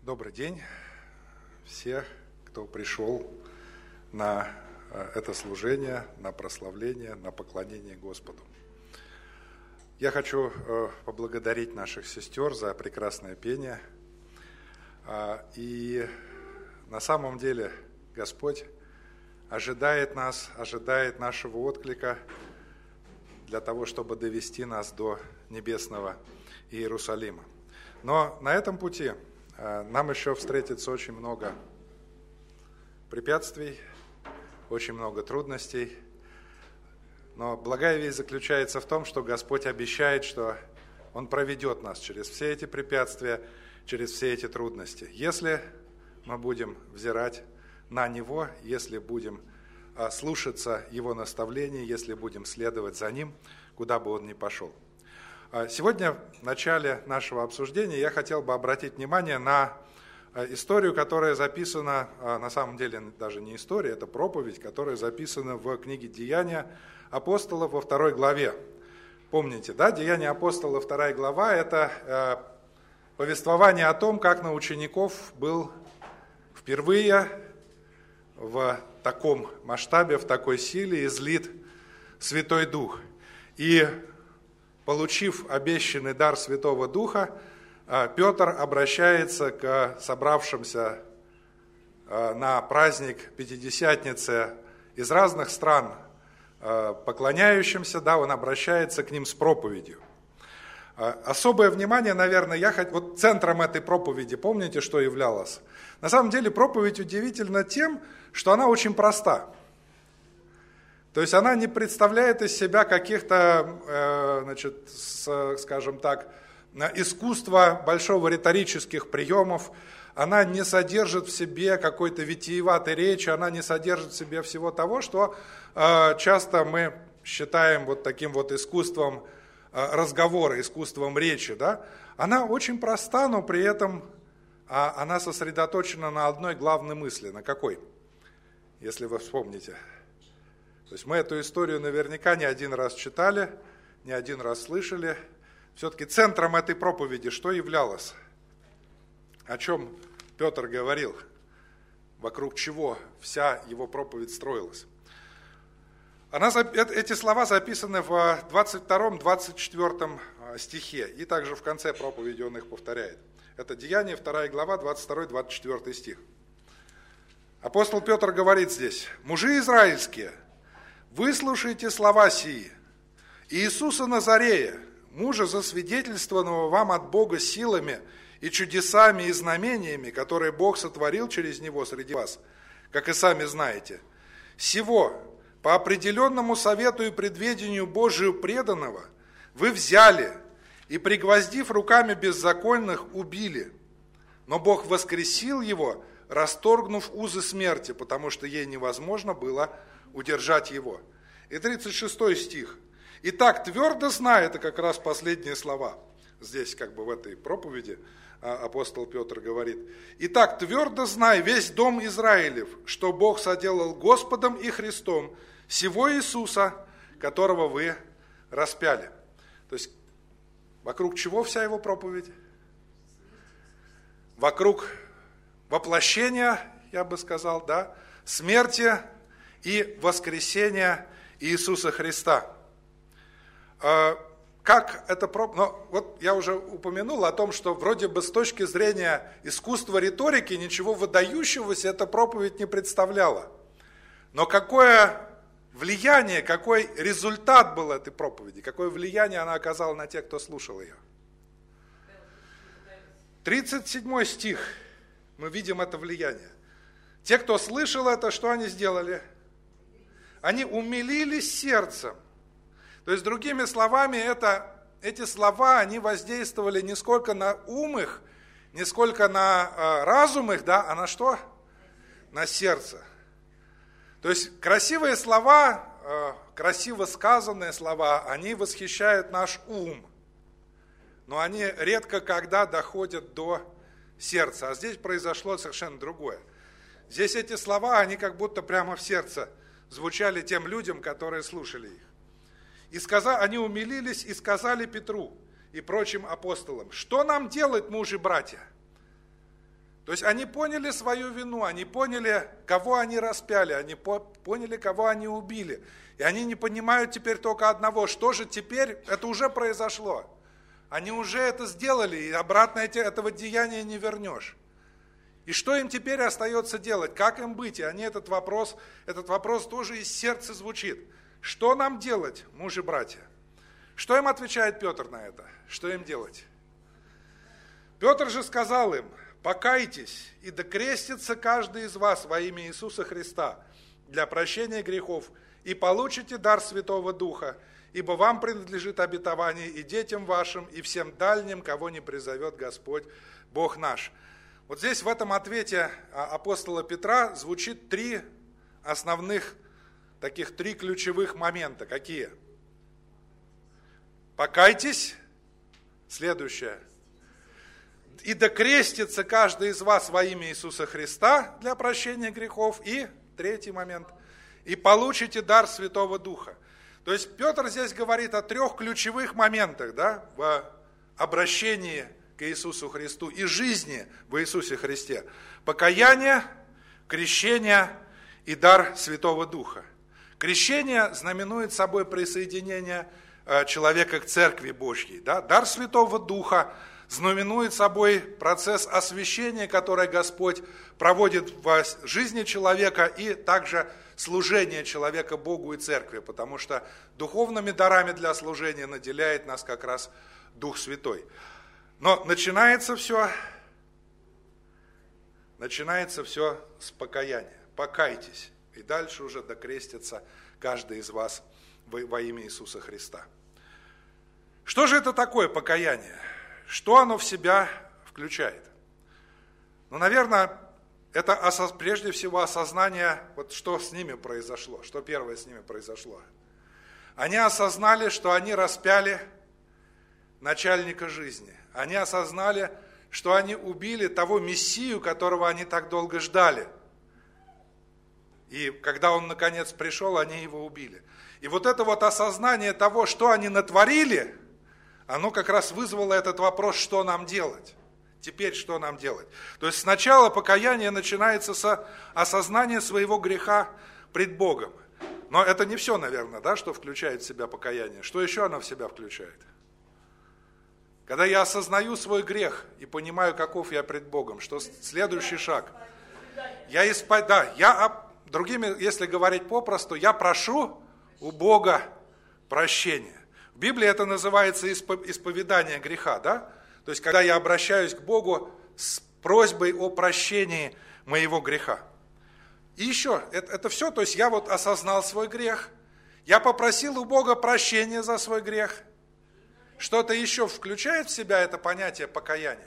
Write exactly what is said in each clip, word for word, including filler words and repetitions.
Добрый день всех, кто пришел на это служение, на прославление, на поклонение Господу. Я хочу поблагодарить наших сестер за прекрасное пение. И на самом деле Господь ожидает нас, ожидает нашего отклика для того, чтобы довести нас до небесного Иерусалима. Но на этом пути нам еще встретится очень много препятствий, очень много трудностей. Но благая весть заключается в том, что Господь обещает, что Он проведет нас через все эти препятствия, через все эти трудности. Если мы будем взирать на Него, если будем слушаться Его наставлений, если будем следовать за Ним, куда бы Он ни пошел. Сегодня в начале нашего обсуждения я хотел бы обратить внимание на историю, которая записана, на самом деле даже не история, это проповедь, которая записана в книге «Деяния апостолов» во второй главе. Помните, да, «Деяния апостолов» вторая глава – это повествование о том, как на учеников был впервые в таком масштабе, в такой силе излит Святой Дух. И получив обещанный дар Святого Духа, Петр обращается к собравшимся на праздник Пятидесятницы из разных стран поклоняющимся, да, он обращается к ним с проповедью. Особое внимание, наверное, я хоть вот центром этой проповеди, помните, что являлось? На самом деле проповедь удивительна тем, что она очень проста. То есть она не представляет из себя каких-то, значит, скажем так, искусства большого риторических приемов, она не содержит в себе какой-то витиеватой речи, она не содержит в себе всего того, что часто мы считаем вот таким вот искусством разговора, искусством речи. Да? Она очень проста, но при этом она сосредоточена на одной главной мысли. На какой? Если вы вспомните. То есть мы эту историю наверняка не один раз читали, не один раз слышали. Все-таки центром этой проповеди что являлось? О чем Петр говорил? Вокруг чего вся его проповедь строилась? Она, эти слова записаны в двадцать втором - двадцать четвёртом стихе, и также в конце проповеди он их повторяет. Это Деяния, вторая глава, двадцать второй - двадцать четвёртый стих. Апостол Петр говорит здесь: «Мужи израильские, выслушайте слова сии. Иисуса Назарея, мужа, засвидетельствованного вам от Бога силами и чудесами и знамениями, которые Бог сотворил через Него среди вас, как и сами знаете, сего по определенному совету и предведению Божию преданного вы взяли и, пригвоздив руками беззаконных, убили. Но Бог воскресил его, расторгнув узы смерти, потому что ей невозможно было удержать его». И тридцать шестой стих. «Итак, твердо знай», это как раз последние слова. Здесь как бы в этой проповеди апостол Петр говорит: «Итак, твердо знай, весь дом Израилев, что Бог соделал Господом и Христом сего Иисуса, которого вы распяли». То есть вокруг чего вся его проповедь? Вокруг воплощения, я бы сказал, да, смерти и воскресения Иисуса Христа. Как это проповедь? Ну, вот я уже упомянул о том, что вроде бы с точки зрения искусства риторики ничего выдающегося эта проповедь не представляла. Но какое влияние, какой результат был этой проповеди, какое влияние она оказала на тех, кто слушал ее? тридцать седьмой стих. Мы видим это влияние. Те, кто слышал это, что они сделали? Они умилились сердцем. То есть, другими словами, это, эти слова, они воздействовали не сколько на ум их, не сколько на э, разум их, да, а на что? На сердце. То есть, красивые слова, э, красиво сказанные слова, они восхищают наш ум. Но они редко когда доходят до сердца. А здесь произошло совершенно другое. Здесь эти слова, они как будто прямо в сердце звучали тем людям, которые слушали их. И сказали, они умилились и сказали Петру и прочим апостолам: что нам делать, мужи, братья? То есть они поняли свою вину, они поняли, кого они распяли, они поняли, кого они убили. И они не понимают теперь только одного, что же теперь, это уже произошло. Они уже это сделали, и обратно этого деяния не вернешь. И что им теперь остается делать? Как им быть? И они этот вопрос, этот вопрос тоже из сердца звучит. Что нам делать, мужи и братья? Что им отвечает Петр на это? Что им делать? Петр же сказал им: покайтесь, и докрестится каждый из вас во имя Иисуса Христа для прощения грехов, и получите дар Святого Духа, ибо вам принадлежит обетование и детям вашим, и всем дальним, кого не призовет Господь Бог наш. Вот здесь в этом ответе апостола Петра звучит три основных, таких три ключевых момента. Какие? Покайтесь, следующее. И докрестится каждый из вас во имя Иисуса Христа для прощения грехов. И третий момент. И получите дар Святого Духа. То есть Петр здесь говорит о трех ключевых моментах, да, в обращении к Иисусу Христу и жизни в Иисусе Христе. Покаяние, крещение и дар Святого Духа. Крещение знаменует собой присоединение человека к Церкви Божьей. Да? Дар Святого Духа знаменует собой процесс освящения, который Господь проводит в жизни человека, и также служение человека Богу и Церкви, потому что духовными дарами для служения наделяет нас как раз Дух Святой. Но начинается все, начинается все с покаяния. Покайтесь, и дальше уже докрестится каждый из вас во имя Иисуса Христа. Что же это такое покаяние? Что оно в себя включает? Ну, наверное, это прежде всего осознание, вот что с ними произошло, что первое с ними произошло. Они осознали, что они распяли начальника жизни. Они осознали, что они убили того Мессию, которого они так долго ждали. И когда он наконец пришел, они его убили. И вот это вот осознание того, что они натворили, оно как раз вызвало этот вопрос, что нам делать. Теперь что нам делать? То есть сначала покаяние начинается с осознания своего греха пред Богом. Но это не все, наверное, да, что включает в себя покаяние. Что еще оно в себя включает? Когда я осознаю свой грех и понимаю, каков я пред Богом, что следующий шаг? Я, исп... да, я, другими, если говорить попросту, я прошу у Бога прощения. В Библии это называется исповедание греха, да? То есть, когда я обращаюсь к Богу с просьбой о прощении моего греха. И еще, это, это все, то есть я вот осознал свой грех, я попросил у Бога прощения за свой грех. Что-то еще включает в себя это понятие покаяния?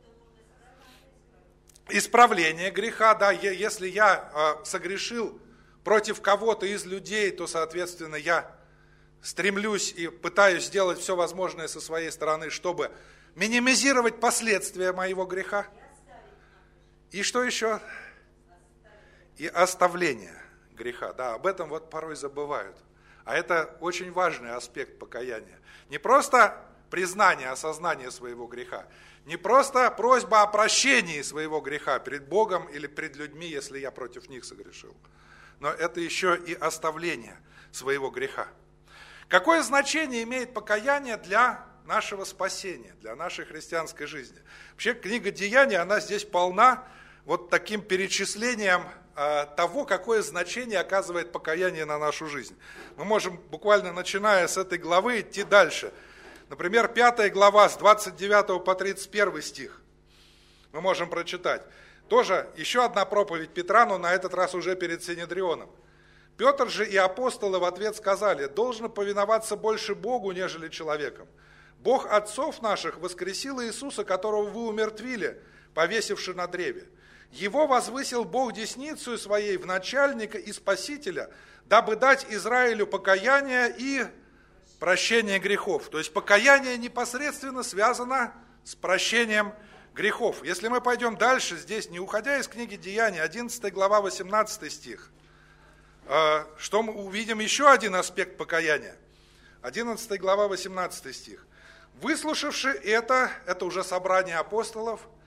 Исправление греха, да, если я согрешил против кого-то из людей, то, соответственно, я стремлюсь и пытаюсь сделать все возможное со своей стороны, чтобы минимизировать последствия моего греха. И что еще? И оставление греха. Да, об этом вот порой забывают. А это очень важный аспект покаяния. Не просто признание, осознание своего греха. Не просто просьба о прощении своего греха перед Богом или перед людьми, если я против них согрешил. Но это еще и оставление своего греха. Какое значение имеет покаяние для нашего спасения, для нашей христианской жизни? Вообще книга Деяний, она здесь полна вот таким перечислением э, того, какое значение оказывает покаяние на нашу жизнь. Мы можем буквально начиная с этой главы идти дальше. Например, пятая глава с двадцать девятого по тридцать первый стих. Мы можем прочитать. Тоже еще одна проповедь Петра, но на этот раз уже перед Синедрионом. Петр же и апостолы в ответ сказали: должно повиноваться больше Богу, нежели человеком. Бог отцов наших воскресил Иисуса, которого вы умертвили, повесивши на древе. Его возвысил Бог десницею своей в начальника и спасителя, дабы дать Израилю покаяние и прощение грехов. То есть покаяние непосредственно связано с прощением грехов. Если мы пойдем дальше, здесь, не уходя из книги Деяний, одиннадцатая глава, восемнадцатый стих, что мы увидим еще один аспект покаяния. одиннадцатая глава, восемнадцатый стих. «Выслушавши это, это уже собрание апостолов,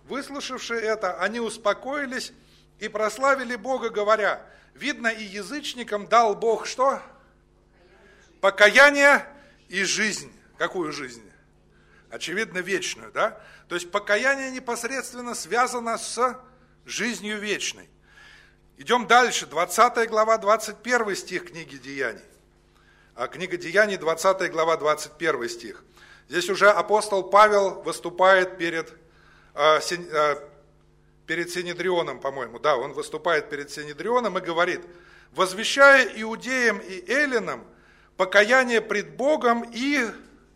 выслушавшие это, они успокоились и прославили Бога, говоря: видно, и язычникам дал Бог что? Покаяние и жизнь. Какую жизнь? Очевидно, вечную, да? То есть покаяние непосредственно связано с жизнью вечной. Идем дальше, двадцатая глава, двадцать первый стих книги Деяний. А книга Деяний, двадцатая глава, двадцать первый стих. Здесь уже апостол Павел выступает перед, э, син, э, перед Синедрионом, по-моему. Да, он выступает перед Синедрионом и говорит: возвещая иудеям и эллинам покаяние пред Богом и...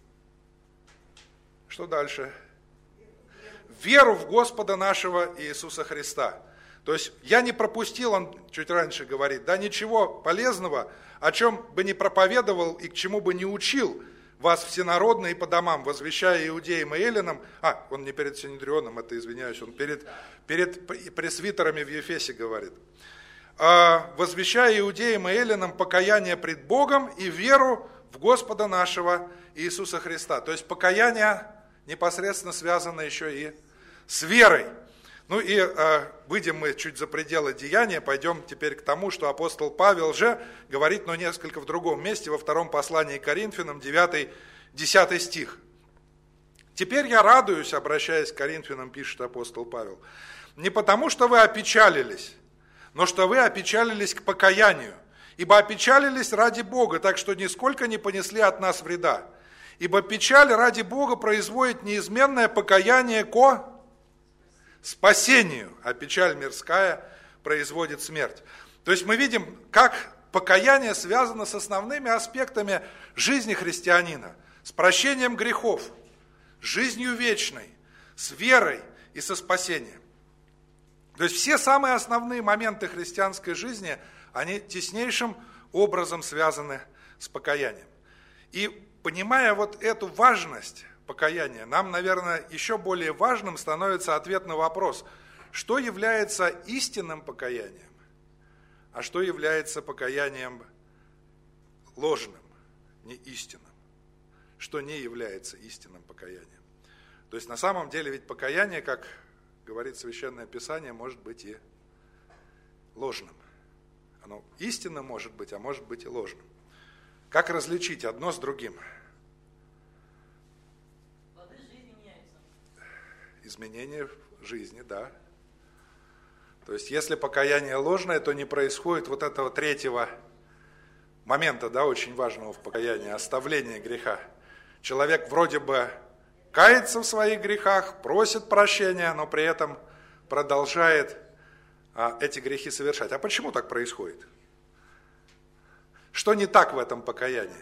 Что дальше? Веру в Господа нашего Иисуса Христа. То есть я не пропустил, он чуть раньше говорит, да, ничего полезного, о чем бы не проповедовал и к чему бы не учил вас всенародно и по домам, возвещая иудеям и эллинам. А, он не перед Синедрионом, это, извиняюсь, он перед, перед пресвитерами в Ефесе говорит. Возвещая иудеям и эллинам покаяние пред Богом и веру в Господа нашего Иисуса Христа. То есть покаяние непосредственно связано еще и с верой. Ну и э, выйдем мы чуть за пределы Деяния, пойдем теперь к тому, что апостол Павел же говорит, но несколько в другом месте, во втором послании к Коринфянам, девятый-десятый стих. «Теперь я радуюсь, обращаясь к Коринфянам, пишет апостол Павел, не потому, что вы опечалились, но что вы опечалились к покаянию, ибо опечалились ради Бога, так что нисколько не понесли от нас вреда. Ибо печаль ради Бога производит неизменное покаяние ко спасению, а печаль мирская производит смерть». То есть мы видим, как покаяние связано с основными аспектами жизни христианина, с прощением грехов, жизнью вечной, с верой и со спасением. То есть все самые основные моменты христианской жизни, они теснейшим образом связаны с покаянием. И понимая вот эту важность покаяния, нам, наверное, еще более важным становится ответ на вопрос, что является истинным покаянием, а что является покаянием ложным, не истинным, что не является истинным покаянием. То есть на самом деле ведь покаяние, как говорит Священное Писание, может быть и ложным. Оно истинным может быть, а может быть и ложным. Как различить одно с другим? Изменение жизни, да. То есть, если покаяние ложное, то не происходит вот этого третьего момента, да, очень важного в покаянии, оставления греха. Человек вроде бы кается в своих грехах, просит прощения, но при этом продолжает а, эти грехи совершать. А почему так происходит? Что не так в этом покаянии?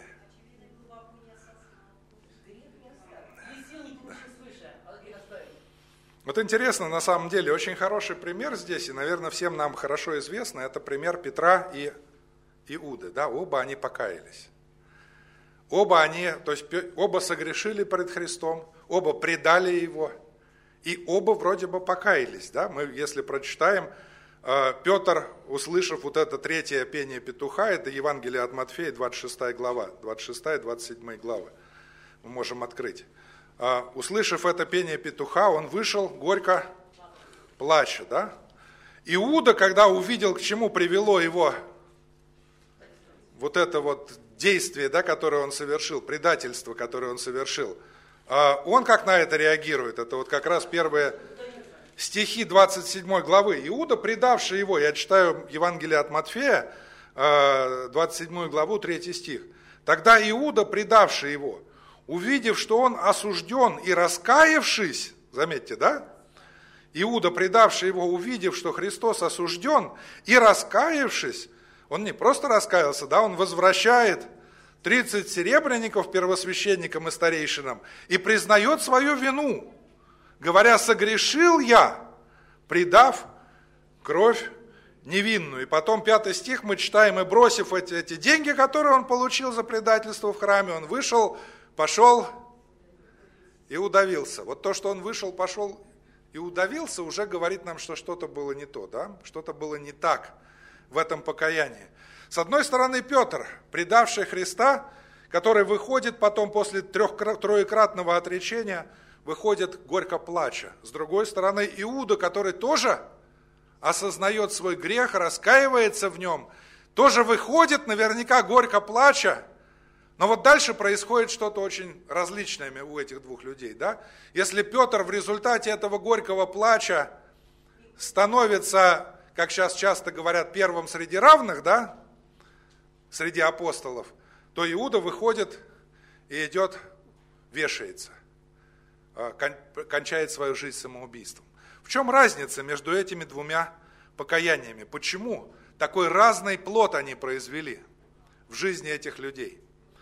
Вот интересно, на самом деле, очень хороший пример здесь, и, наверное, всем нам хорошо известно, это пример Петра и Иуды, да, оба они покаялись. Оба они, то есть оба согрешили перед Христом, оба предали Его, и оба вроде бы покаялись, да. Мы, если прочитаем, Петр, услышав вот это третье пение петуха, это Евангелие от Матфея, двадцать шестая глава, двадцать шестая - двадцать седьмая главы, мы можем открыть. Услышав это пение петуха, он вышел горько плача, да? Иуда, когда увидел, к чему привело его вот это вот действие, да, которое он совершил, предательство, которое он совершил, он как на это реагирует? Это вот как раз первые стихи двадцать седьмой главы. Иуда, предавший его, я читаю Евангелие от Матфея, двадцать седьмую главу, третий стих. «Тогда Иуда, предавший его, увидев, что он осужден и раскаявшись», заметьте, да? Иуда, предавший его, увидев, что Христос осужден и раскаявшись, он не просто раскаялся, да, он возвращает тридцать серебряников первосвященникам и старейшинам и признает свою вину, говоря: «Согрешил я, предав кровь невинную». И потом пятый стих мы читаем: «И бросив эти, эти деньги, которые он получил за предательство в храме, он вышел, пошел и удавился». Вот то, что он вышел, пошел и удавился, уже говорит нам, что что-то было не то, да? Что-то было не так в этом покаянии. С одной стороны, Петр, предавший Христа, который выходит потом после трех, троекратного отречения, выходит горько плача. С другой стороны, Иуда, который тоже осознает свой грех, раскаивается в нем, тоже выходит наверняка горько плача. Но вот дальше происходит что-то очень различное у этих двух людей. Да? Если Петр в результате этого горького плача становится, как сейчас часто говорят, первым среди равных, да, среди апостолов, то Иуда выходит и идет, вешается, кончает свою жизнь самоубийством. В чем разница между этими двумя покаяниями? Почему такой разный плод они произвели в жизни этих людей?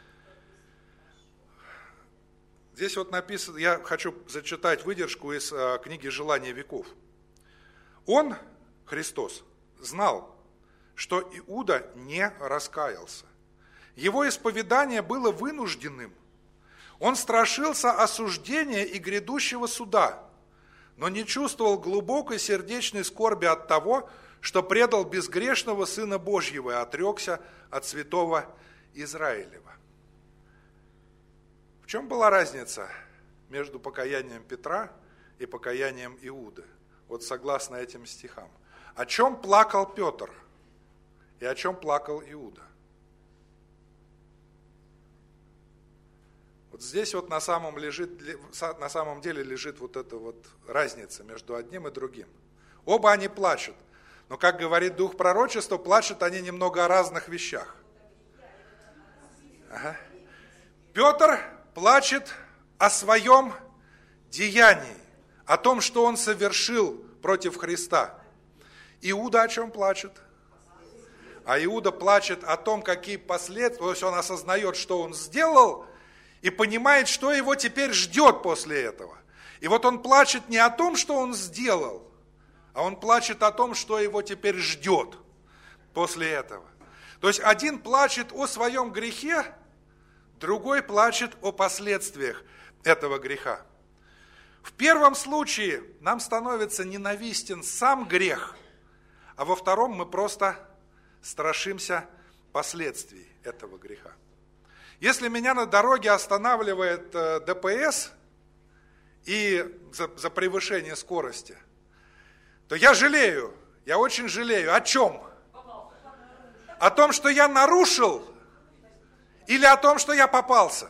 Здесь вот написано, я хочу зачитать выдержку из книги «Желание веков». Он, Христос, знал, что Иуда не раскаялся. Его исповедание было вынужденным. Он страшился осуждения и грядущего суда, но не чувствовал глубокой сердечной скорби от того, что предал безгрешного Сына Божьего и отрекся от святого Израилева. В чем была разница между покаянием Петра и покаянием Иуды? Вот согласно этим стихам. О чем плакал Петр и о чем плакал Иуда? Вот здесь вот на самом, лежит, на самом деле лежит вот эта вот разница между одним и другим. Оба они плачут, но, как говорит дух пророчества, плачут они немного о разных вещах. Ага. Петр плачет о своем деянии, о том, что он совершил против Христа. Иуда о чем плачет? А Иуда плачет о том, какие последствия, то есть он осознает, что он сделал, и понимает, что его теперь ждет после этого. И вот он плачет не о том, что он сделал, а он плачет о том, что его теперь ждет после этого. То есть один плачет о своем грехе, другой плачет о последствиях этого греха. В первом случае нам становится ненавистен сам грех, а во втором мы просто страшимся последствий этого греха. Если меня на дороге останавливает ДПС и за, за превышение скорости, то я жалею, я очень жалею. О чем? О том, что я нарушил, или о том, что я попался?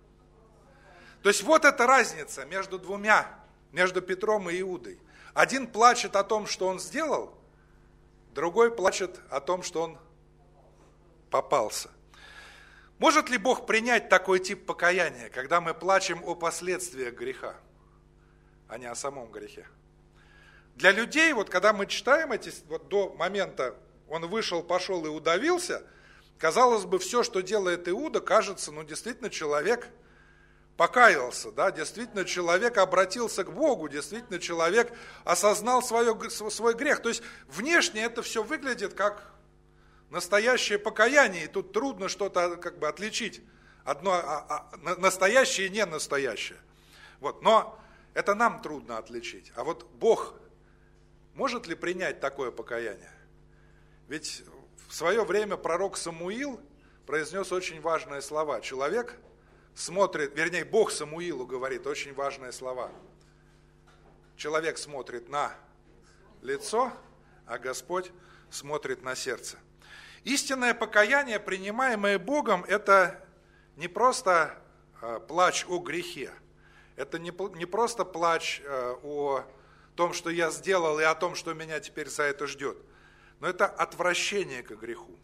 То есть вот эта разница между двумя, между Петром и Иудой. Один плачет о том, что он сделал, другой плачет о том, что он попался. Может ли Бог принять такой тип покаяния, когда мы плачем о последствиях греха, а не о самом грехе? Для людей, вот когда мы читаем эти, вот до момента он вышел, пошел и удавился, казалось бы, все, что делает Иуда, кажется, ну действительно человек покаялся, да, действительно человек обратился к Богу, действительно человек осознал свое, свой грех. То есть внешне это все выглядит как настоящее покаяние, и тут трудно что-то как бы отличить, одно а, а, настоящее и не настоящее. Вот, но это нам трудно отличить. А вот Бог может ли принять такое покаяние? Ведь в свое время пророк Самуил произнес очень важные слова. Человек смотрит, вернее, Бог Самуилу говорит очень важные слова. Человек смотрит на лицо, а Господь смотрит на сердце. Истинное покаяние, принимаемое Богом, это не просто плач о грехе, это не просто плач о том, что я сделал, и о том, что меня теперь за это ждет, но это отвращение к греху.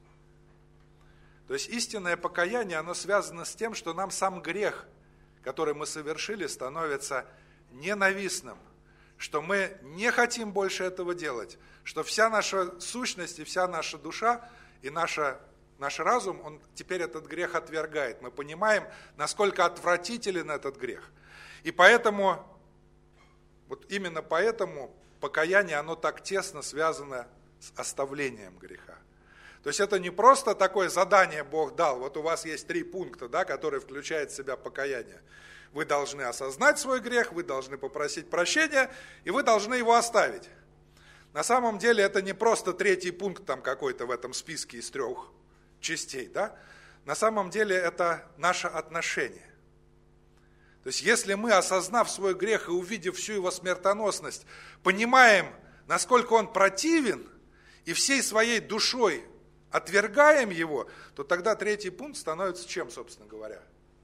То есть истинное покаяние, оно связано с тем, что нам сам грех, который мы совершили, становится ненавистным, что мы не хотим больше этого делать, что вся наша сущность и вся наша душа и наша, наш разум, он теперь этот грех отвергает. Мы понимаем, насколько отвратителен этот грех. И поэтому, вот именно поэтому покаяние, оно так тесно связано с оставлением греха. То есть это не просто такое задание Бог дал, вот у вас есть три пункта, да, которые включают в себя покаяние. Вы должны осознать свой грех, вы должны попросить прощения, и вы должны его оставить. На самом деле это не просто третий пункт там какой-то в этом списке из трех частей, да? На самом деле это наше отношение. То То есть если мы, осознав свой грех и увидев всю его смертоносность, понимаем, насколько он противен, и всей своей душой отвергаем его, то тогда третий пункт становится чем, собственно говоря?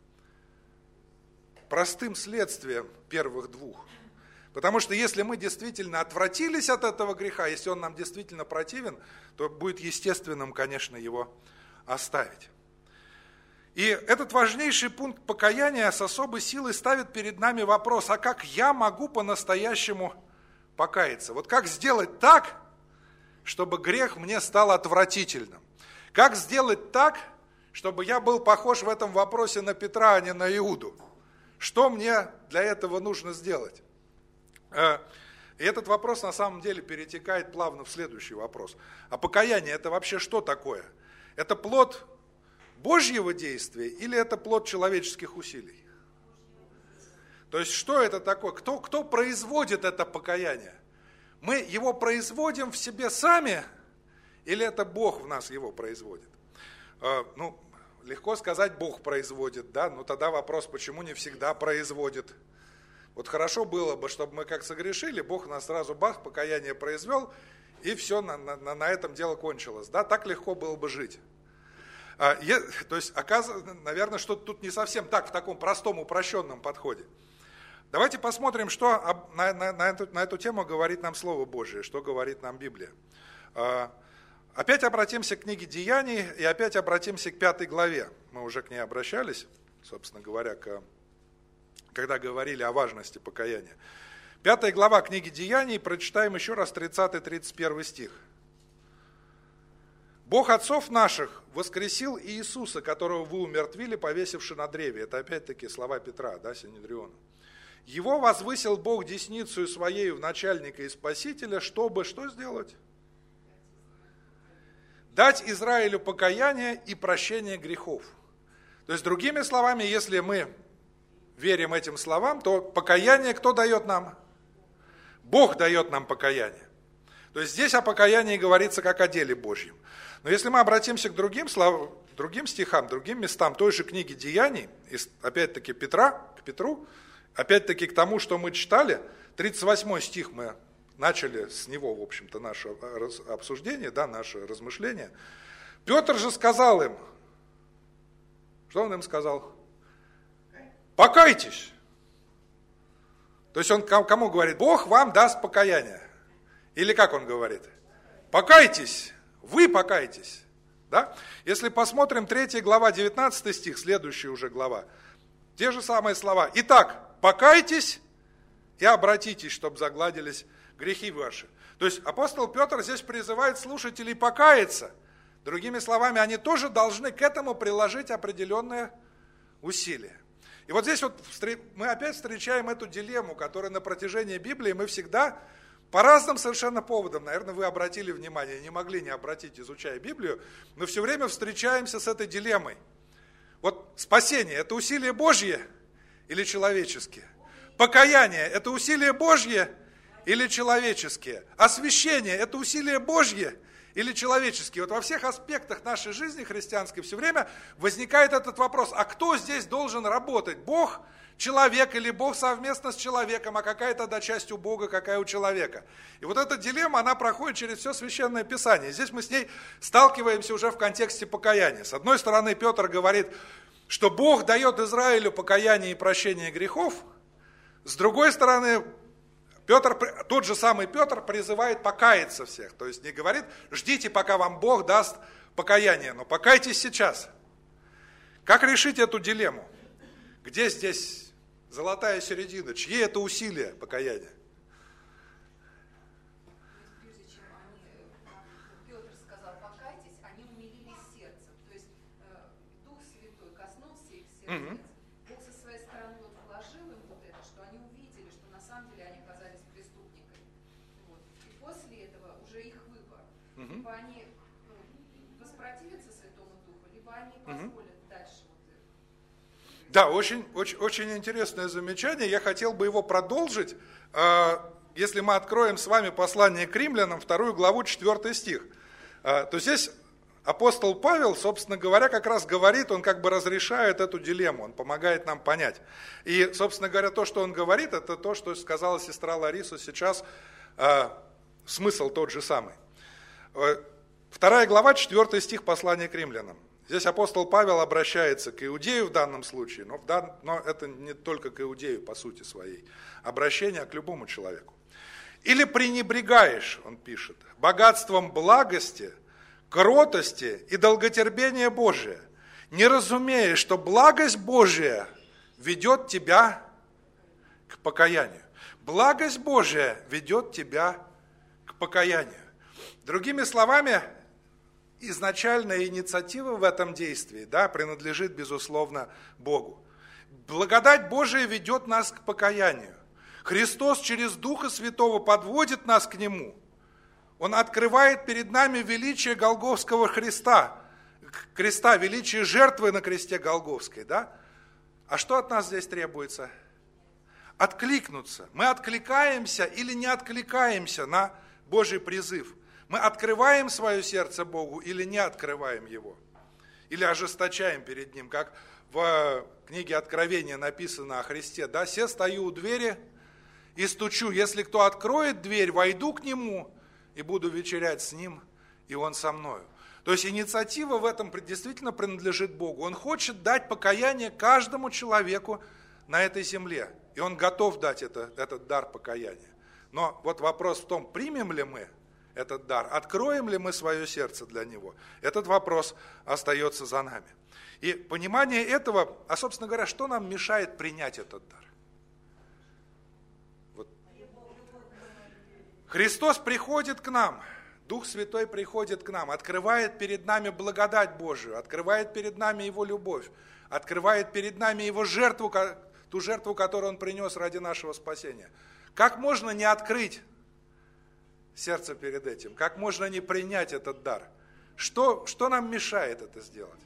Простым следствием первых двух. Потому что если мы действительно отвратились от этого греха, если он нам действительно противен, то будет естественным, конечно, его оставить. И этот важнейший пункт покаяния с особой силой ставит перед нами вопрос, а как я могу по-настоящему покаяться? Вот как сделать так, чтобы грех мне стал отвратительным? Как сделать так, чтобы я был похож в этом вопросе на Петра, а не на Иуду? Что мне для этого нужно сделать? И этот вопрос на самом деле перетекает плавно в следующий вопрос. А покаяние это вообще что такое? Это плод Божьего действия или это плод человеческих усилий? То есть что это такое? Кто, кто производит это покаяние? Мы его производим в себе сами или это Бог в нас его производит? Ну, легко сказать, Бог производит, да? Но тогда вопрос, почему не всегда производит? Вот хорошо было бы, чтобы мы как согрешили, Бог нас сразу бах, покаяние произвел, и все, на, на, на этом дело кончилось. Да? Так легко было бы жить. А, я, то есть, оказывается, наверное, что-то тут не совсем так, в таком простом, упрощенном подходе. Давайте посмотрим, что на, на, на, эту, на эту тему говорит нам Слово Божие, что говорит нам Библия. А, опять обратимся к книге Деяний, и опять обратимся к пятой главе. Мы уже к ней обращались, собственно говоря, к... когда говорили о важности покаяния. Пятая глава книги Деяний, прочитаем еще раз тридцатый тридцать первый стих. «Бог отцов наших воскресил Иисуса, которого вы умертвили, повесивши на древе». Это опять-таки слова Петра, да, Синедриону. «Его возвысил Бог десницею Своею в начальника и Спасителя, чтобы что сделать? Дать Израилю покаяние и прощение грехов». То есть, другими словами, если мы верим этим словам, то покаяние кто дает нам? Бог дает нам покаяние. То есть здесь о покаянии говорится как о деле Божьем. Но если мы обратимся к другим, слов, другим стихам, другим местам той же книги Деяний, опять-таки Петра, к Петру, опять-таки к тому, что мы читали, тридцать восьмой стих мы начали с него, в общем-то, наше обсуждение, да, наше размышление. Петр же сказал им, что он им сказал? Покайтесь. То есть он кому говорит? Бог вам даст покаяние. Или как он говорит? Покайтесь, вы покайтесь. Да? Если посмотрим третья глава, девятнадцатый стих, следующая уже глава, те же самые слова. Итак, покайтесь и обратитесь, чтобы загладились грехи ваши. То есть апостол Петр здесь призывает слушателей покаяться. Другими словами, они тоже должны к этому приложить определенные усилия. И вот здесь вот мы опять встречаем эту дилемму, которую на протяжении Библии мы всегда по разным совершенно поводам, наверное, вы обратили внимание, не могли не обратить, изучая Библию, мы все время встречаемся с этой дилеммой. Вот спасение – это усилие Божье или человеческие? Покаяние – это усилие Божье или человеческие? Освящение – это усилие Божье или человеческие? Вот во всех аспектах нашей жизни христианской все время возникает этот вопрос, а кто здесь должен работать? Бог, человек или Бог совместно с человеком, а какая тогда часть у Бога, какая у человека? И вот эта дилемма, она проходит через все Священное Писание. Здесь мы с ней сталкиваемся уже в контексте покаяния. С одной стороны, Петр говорит, что Бог дает Израилю покаяние и прощение грехов. С другой стороны, Петр, тот же самый Петр призывает покаяться всех. То есть не говорит, ждите, пока вам Бог даст покаяние, но покайтесь сейчас. Как решить эту дилемму? Где здесь золотая середина? Чьи это усилия покаяния? Прежде чем они, Петр сказал покайтесь, они умилились сердцем. То есть Дух Святой коснулся их сердца. Угу. Бог со своей стороны вот вложил им вот это, что они увидели, что на самом деле они оказались преступниками. Вот. И после этого уже их выбор. Угу. Либо они ну, воспротивятся Святому Духу, либо они позволят угу. дальше. Да, очень, очень, очень интересное замечание. Я хотел бы его продолжить, если мы откроем с вами послание к римлянам, вторую главу, четвертый стих. То здесь апостол Павел, собственно говоря, как раз говорит, он как бы разрешает эту дилемму, он помогает нам понять. И, собственно говоря, то, что он говорит, это то, что сказала сестра Лариса сейчас, э, смысл тот же самый. Вторая глава, четвертый стих послания к римлянам. Здесь апостол Павел обращается к иудею в данном случае, но, в дан... но это не только к иудею по сути своей, обращение к любому человеку. «Или пренебрегаешь, — он пишет, — богатством благости, кротости и долготерпения Божия, не разумея, что благость Божия ведет тебя к покаянию». Благость Божия ведет тебя к покаянию. Другими словами, изначальная инициатива в этом действии, да, принадлежит, безусловно, Богу. Благодать Божия ведет нас к покаянию. Христос через Духа Святого подводит нас к Нему. Он открывает перед нами величие Голгофского Христа, креста, величие жертвы на кресте Голгофской. Да? А что от нас здесь требуется? Откликнуться. Мы откликаемся или не откликаемся на Божий призыв. Мы открываем свое сердце Богу или не открываем его? Или ожесточаем перед Ним, как в книге Откровения написано о Христе. Да, «Се стою у двери и стучу, если кто откроет дверь, войду к Нему и буду вечерять с Ним, и Он со мною». То есть инициатива в этом действительно принадлежит Богу. Он хочет дать покаяние каждому человеку на этой земле. И Он готов дать это, этот дар покаяния. Но вот вопрос в том, примем ли мы этот дар, откроем ли мы свое сердце для него. Этот вопрос остается за нами. И понимание этого, а собственно говоря, что нам мешает принять этот дар? Вот. Христос приходит к нам, Дух Святой приходит к нам, открывает перед нами благодать Божию, открывает перед нами Его любовь, открывает перед нами Его жертву, ту жертву, которую Он принес ради нашего спасения. Как можно не открыть сердце перед этим? Как можно не принять этот дар? Что, что нам мешает это сделать?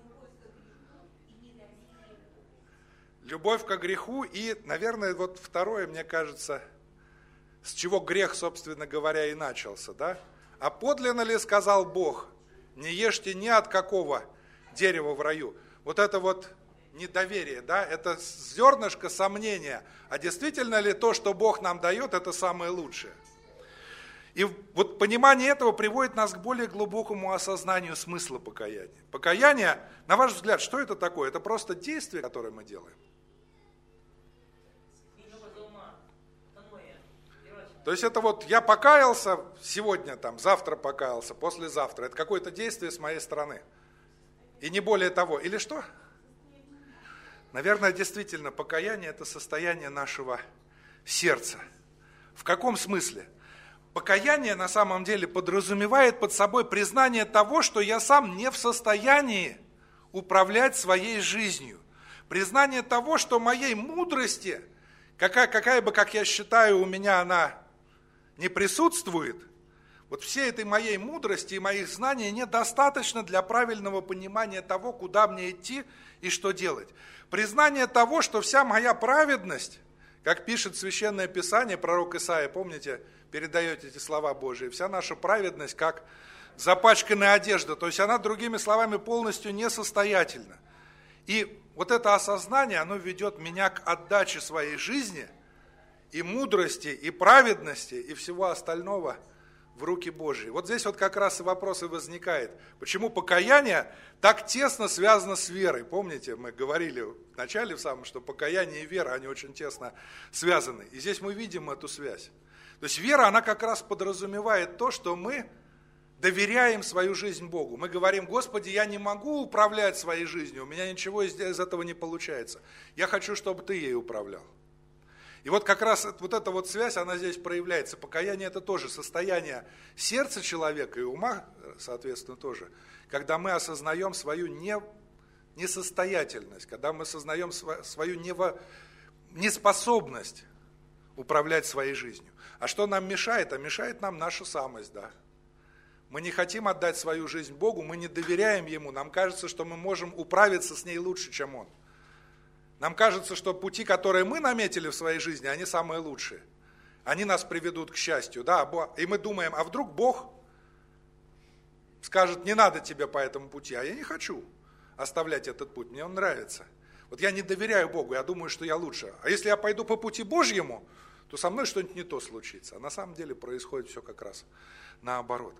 Любовь к греху и, наверное, вот второе, мне кажется, с чего грех, собственно говоря, и начался, да? «А подлинно ли, сказал Бог, не ешьте ни от какого дерева в раю?» Вот это вот недоверие, да, это зернышко сомнения. А действительно ли то, что Бог нам дает, это самое лучшее? И вот понимание этого приводит нас к более глубокому осознанию смысла покаяния. Покаяние, на ваш взгляд, что это такое? Это просто действие, которое мы делаем. То есть это вот я покаялся сегодня, там, завтра покаялся, послезавтра. Это какое-то действие с моей стороны. И не более того. Или что? Наверное, действительно, покаяние – это состояние нашего сердца. В каком смысле? Покаяние на самом деле подразумевает под собой признание того, что я сам не в состоянии управлять своей жизнью. Признание того, что моей мудрости, какая, какая бы, как я считаю, у меня она не присутствует, вот всей этой моей мудрости и моих знаний недостаточно для правильного понимания того, куда мне идти и что делать. Признание того, что вся моя праведность, как пишет Священное Писание, пророк Исаия, помните, передает эти слова Божии, вся наша праведность как запачканная одежда, то есть она, другими словами, полностью несостоятельна. И вот это осознание, оно ведет меня к отдаче своей жизни и мудрости, и праведности, и всего остального в руки Божьи. Вот здесь вот как раз и вопрос и возникает. Почему покаяние так тесно связано с верой? Помните, мы говорили в начале в самом, что покаяние и вера, они очень тесно связаны. И здесь мы видим эту связь. То есть вера, она как раз подразумевает то, что мы доверяем свою жизнь Богу. Мы говорим: Господи, я не могу управлять своей жизнью, у меня ничего из этого не получается. Я хочу, чтобы Ты ей управлял. И вот как раз вот эта вот связь, она здесь проявляется. Покаяние – это тоже состояние сердца человека и ума, соответственно, тоже, когда мы осознаем свою не, несостоятельность, когда мы осознаем свою нево, неспособность управлять своей жизнью. А что нам мешает? А мешает нам наша самость, да. Мы не хотим отдать свою жизнь Богу, мы не доверяем Ему, нам кажется, что мы можем управиться с ней лучше, чем Он. Нам кажется, что пути, которые мы наметили в своей жизни, они самые лучшие. Они нас приведут к счастью, да, и мы думаем, а вдруг Бог скажет, не надо тебе по этому пути, а я не хочу оставлять этот путь, мне он нравится. Вот я не доверяю Богу, я думаю, что я лучше. А если я пойду по пути Божьему, то со мной что-нибудь не то случится. А на самом деле происходит все как раз наоборот.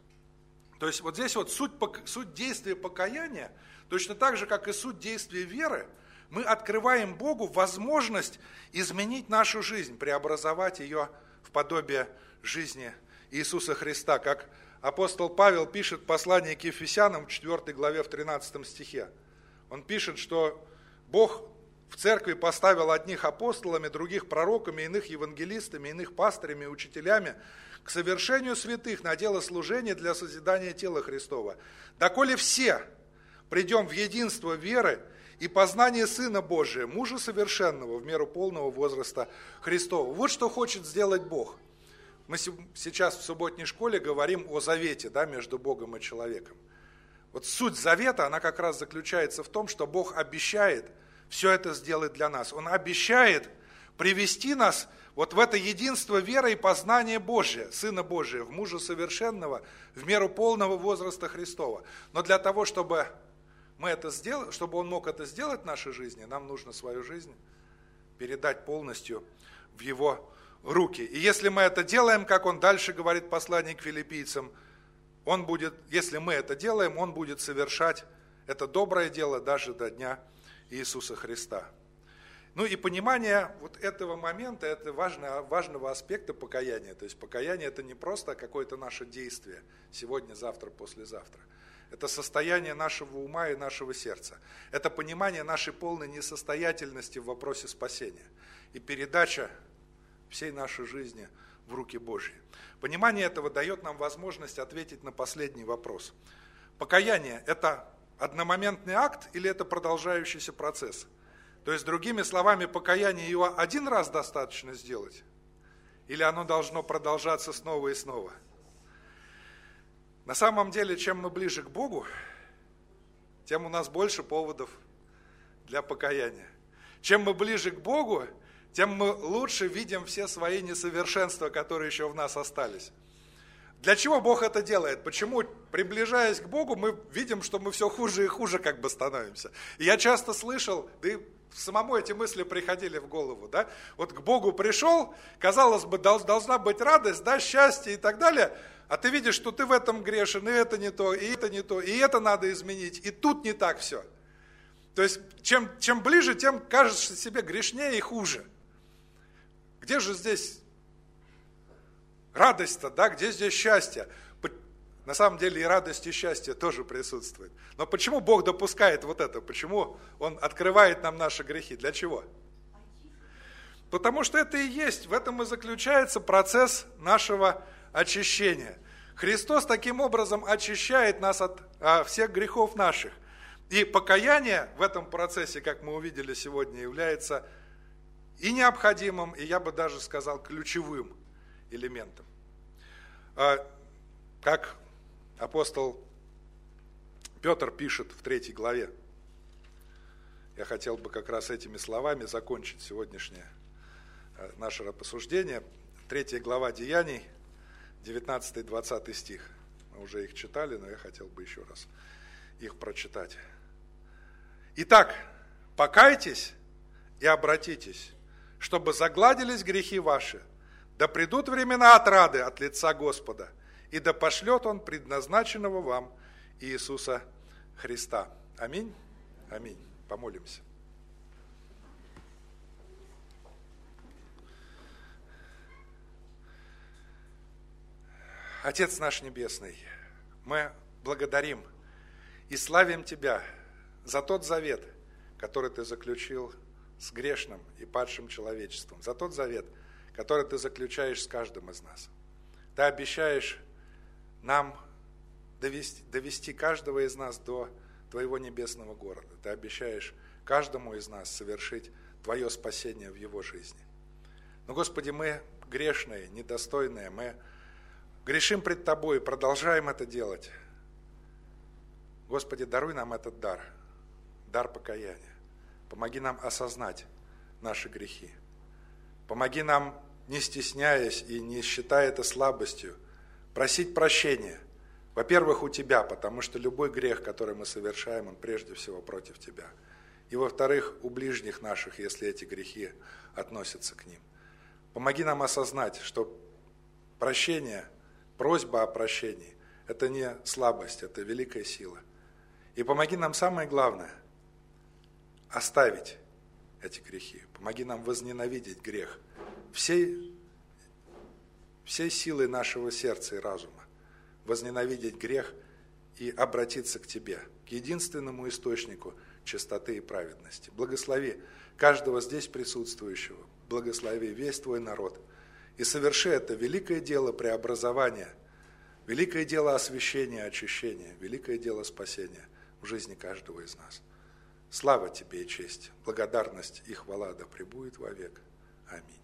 То есть вот здесь вот суть, суть действия покаяния, точно так же, как и суть действия веры, мы открываем Богу возможность изменить нашу жизнь, преобразовать ее в подобие жизни Иисуса Христа. Как апостол Павел пишет в послании к Ефесянам в четвёртой главе в тринадцатом стихе. Он пишет, что Бог в церкви поставил одних апостолами, других пророками, иных евангелистами, иных пастырями, учителями к совершению святых на дело служения для созидания тела Христова. Доколе все придем в единство веры и познание Сына Божия, мужа совершенного в меру полного возраста Христова. Вот что хочет сделать Бог. Мы сейчас в субботней школе говорим о завете, да, между Богом и человеком. Вот суть завета, она как раз заключается в том, что Бог обещает все это сделать для нас. Он обещает привести нас вот в это единство веры и познания Божия, Сына Божия, в мужа совершенного, в меру полного возраста Христова. Но для того, чтобы мы это сделали, чтобы Он мог это сделать в нашей жизни, нам нужно свою жизнь передать полностью в Его руки. И если мы это делаем, как Он дальше говорит в послании к филиппийцам, Он будет, если мы это делаем, Он будет совершать это доброе дело даже до дня Иисуса Христа. Ну и понимание вот этого момента, это важного, важного аспекта покаяния. То есть покаяние это не просто какое-то наше действие сегодня, завтра, послезавтра. Это состояние нашего ума и нашего сердца. Это понимание нашей полной несостоятельности в вопросе спасения. И передача всей нашей жизни в руки Божьи. Понимание этого дает нам возможность ответить на последний вопрос. Покаяние – это одномоментный акт или это продолжающийся процесс? То есть, другими словами, покаяние его один раз достаточно сделать? Или оно должно продолжаться снова и снова? На самом деле, чем мы ближе к Богу, тем у нас больше поводов для покаяния. Чем мы ближе к Богу, тем мы лучше видим все свои несовершенства, которые еще в нас остались. Для чего Бог это делает? Почему, приближаясь к Богу, мы видим, что мы все хуже и хуже как бы становимся? И я часто слышал, да и самому эти мысли приходили в голову, да? Вот к Богу пришел, казалось бы, должна быть радость, да, счастье и так далее, а ты видишь, что ты в этом грешен, и это не то, и это не то, и это надо изменить, и тут не так все. То есть, чем, чем ближе, тем кажешься себе грешнее и хуже. Где же здесь радость-то, да, где здесь счастье? На самом деле и радость, и счастье тоже присутствует. Но почему Бог допускает вот это? Почему Он открывает нам наши грехи? Для чего? Потому что это и есть, в этом и заключается процесс нашего очищения. Христос таким образом очищает нас от а, всех грехов наших. И покаяние в этом процессе, как мы увидели сегодня, является и необходимым, и я бы даже сказал, ключевым элементом. А, как апостол Петр пишет в третьей главе, я хотел бы как раз этими словами закончить сегодняшнее наше рассуждение. Третья глава Деяний, девятнадцатый-двадцатый стих. Мы уже их читали, но я хотел бы еще раз их прочитать. Итак, покайтесь и обратитесь, чтобы загладились грехи ваши, да придут времена отрады от лица Господа, и да пошлет Он предназначенного вам Иисуса Христа. Аминь. Аминь. Помолимся. Отец наш Небесный, мы благодарим и славим Тебя за тот завет, который Ты заключил с грешным и падшим человечеством, за тот завет, который Ты заключаешь с каждым из нас. Ты обещаешь нам довести, довести каждого из нас до Твоего небесного города. Ты обещаешь каждому из нас совершить Твое спасение в его жизни. Но, Господи, мы грешные, недостойные, мы грешим пред Тобой и продолжаем это делать. Господи, даруй нам этот дар, дар покаяния. Помоги нам осознать наши грехи. Помоги нам, не стесняясь и не считая это слабостью, просить прощения Во-первых, у Тебя, потому что любой грех, который мы совершаем, он прежде всего против Тебя. И во-вторых, у ближних наших, если эти грехи относятся к ним. Помоги нам осознать, что прощение, просьба о прощении – это не слабость, это великая сила. И помоги нам самое главное – оставить эти грехи. Помоги нам возненавидеть грех всей, всей силой нашего сердца и разума. Возненавидеть грех и обратиться к Тебе, к единственному источнику чистоты и праведности. Благослови каждого здесь присутствующего, благослови весь Твой народ и соверши это великое дело преобразования, великое дело освящения, очищения, великое дело спасения в жизни каждого из нас. Слава Тебе и честь, благодарность и хвала да пребудет вовек. Аминь.